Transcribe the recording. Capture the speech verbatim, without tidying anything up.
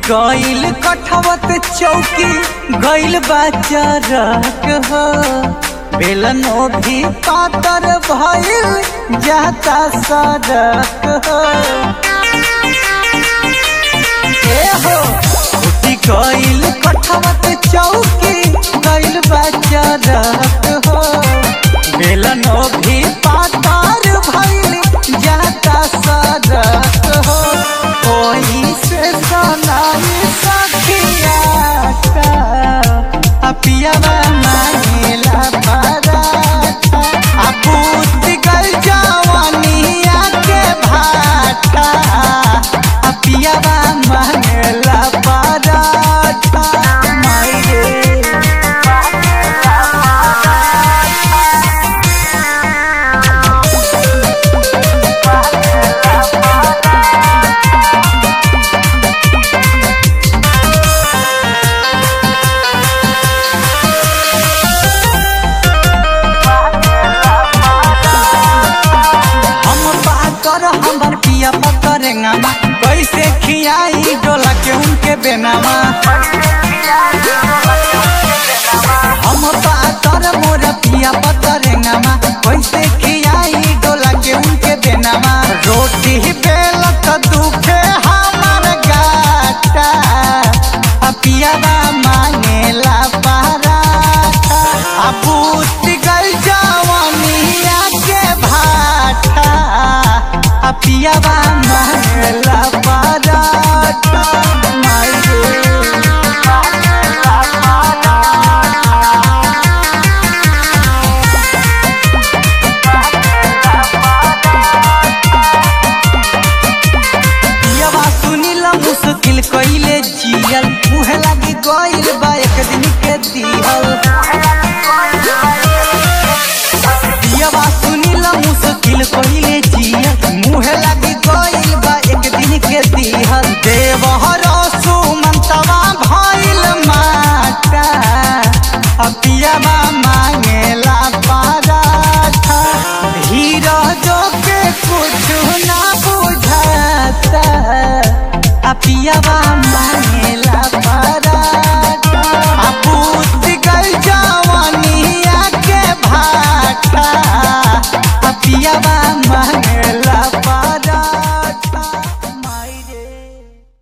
गईल कठवत चौकी गईल बाजारक हो बेलनो भी पातर भइल जाता सड़क हो ए हो गईल कठवत चौकी गईल बाजारक हो बेलनो भी पातर भइल जाता सड़क हो कोई से सनाई सखिया का पियावा मांगेला पराठा आ पूत गल जवानिया के भाटा आ पियावा मांगेला पराठा माये हमर पिया पकड़ेंगामा कैसे खियाई डोला के उनके बेनामा हम पातर मोर पिया पकड़ेंगामा कैसे खियाई डोला के उनके बेनामा रोटी बेलत दुखे हमर गाटा पियावा मांगेला पराठा आ पूत गल जवानिया के भाटा आ पियावा मांगेला पराठा माये पियावा सुनिला मुश्किल कइले जियल मुहे लागी गइल बा एक दिन के दिहल पियावा सुनिला मुश्किल कइले जियल मुहे लागी गइल बा एक दिन के दिहल देवहर सुमंतवा भइल माटा आ पियावा मांगेला पराठा धीरज के कुछ ना बुझाता आ पियावा मांगेला पराठा आ पूत गल जवानिया के भाटा आ पियावा मांगेला